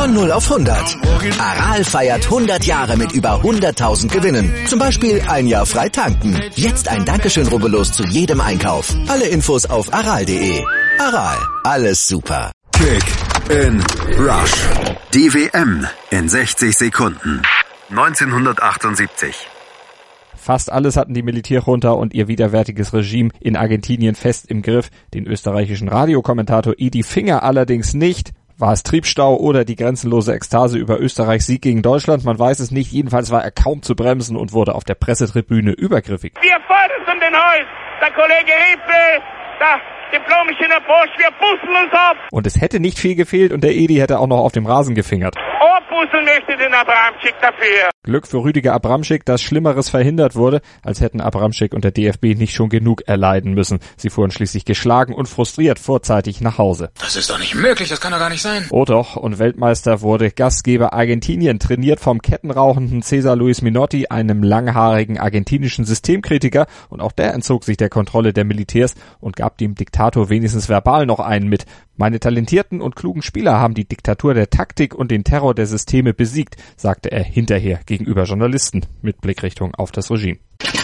Von 0 auf 100. Aral feiert 100 Jahre mit über 100.000 Gewinnen. Zum Beispiel ein Jahr frei tanken. Jetzt ein Dankeschön, rubbellos zu jedem Einkauf. Alle Infos auf aral.de. Aral, alles super. Kick in Rush. Die WM in 60 Sekunden. 1978. Fast alles hatten die Militärjunta und ihr widerwärtiges Regime in Argentinien fest im Griff. Den österreichischen Radiokommentator Edi Finger allerdings nicht. War es Triebstau oder die grenzenlose Ekstase über Österreichs Sieg gegen Deutschland? Man weiß es nicht. Jedenfalls war er kaum zu bremsen und wurde auf der Pressetribüne übergriffig. Wir fordern den Haus. Der Kollege Riefel, der diplomische Bosch, wir puzzeln uns ab. Und es hätte nicht viel gefehlt und der Edi hätte auch noch auf dem Rasen gefingert. Puzzeln möchte den Abramczyk dafür. Glück für Rüdiger Abramczyk, dass Schlimmeres verhindert wurde, als hätten Abramczyk und der DFB nicht schon genug erleiden müssen. Sie fuhren schließlich geschlagen und frustriert vorzeitig nach Hause. Das ist doch nicht möglich, das kann doch gar nicht sein. Oh doch, und Weltmeister wurde Gastgeber Argentinien, trainiert vom kettenrauchenden Cesar Luis Minotti, einem langhaarigen argentinischen Systemkritiker, und auch der entzog sich der Kontrolle der Militärs und gab dem Diktator wenigstens verbal noch einen mit. Meine talentierten und klugen Spieler haben die Diktatur der Taktik und den Terror der Systeme besiegt, sagte er hinterher gegenüber Journalisten mit Blickrichtung auf das Regime.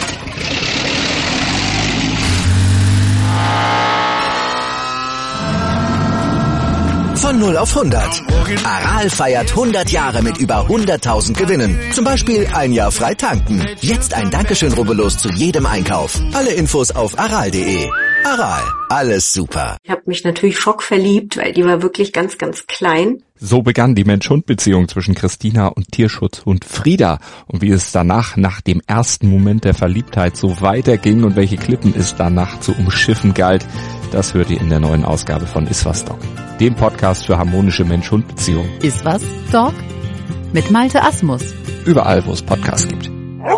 Von 0 auf 100. Aral feiert 100 Jahre mit über 100.000 Gewinnen. Zum Beispiel ein Jahr frei tanken. Jetzt ein Dankeschön, rubbellos zu jedem Einkauf. Alle Infos auf aral.de. Aral, alles super. Ich habe mich natürlich schockverliebt, weil die war wirklich ganz, ganz klein. So begann die Mensch-Hund-Beziehung zwischen Christina und Tierschutzhund Frieda. Und wie es danach, nach dem ersten Moment der Verliebtheit, so weiterging und welche Klippen es danach zu umschiffen galt, das hört ihr in der neuen Ausgabe von Iswas Dog, dem Podcast für harmonische Mensch-Hund-Beziehungen. Iswas Dog? Mit Malte Asmus. Überall, wo es Podcasts gibt.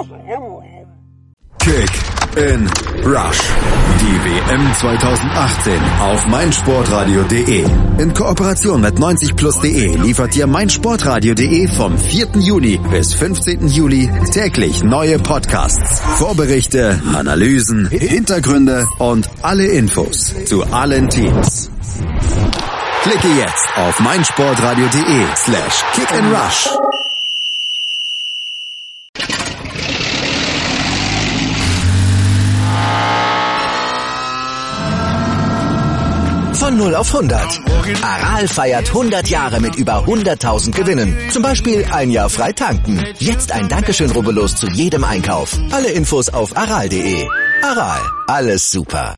Kick in Rush. Die WM 2018 auf meinsportradio.de. In Kooperation mit 90plus.de liefert dir meinsportradio.de vom 4. Juni bis 15. Juli täglich neue Podcasts, Vorberichte, Analysen, Hintergründe und alle Infos zu allen Teams. Klicke jetzt auf meinsportradio.de/kickinrush. Von 0 auf 100. Aral feiert 100 Jahre mit über 100.000 Gewinnen. Zum Beispiel ein Jahr frei tanken. Jetzt ein Dankeschön, rubbellos zu jedem Einkauf. Alle Infos auf aral.de. Aral, alles super.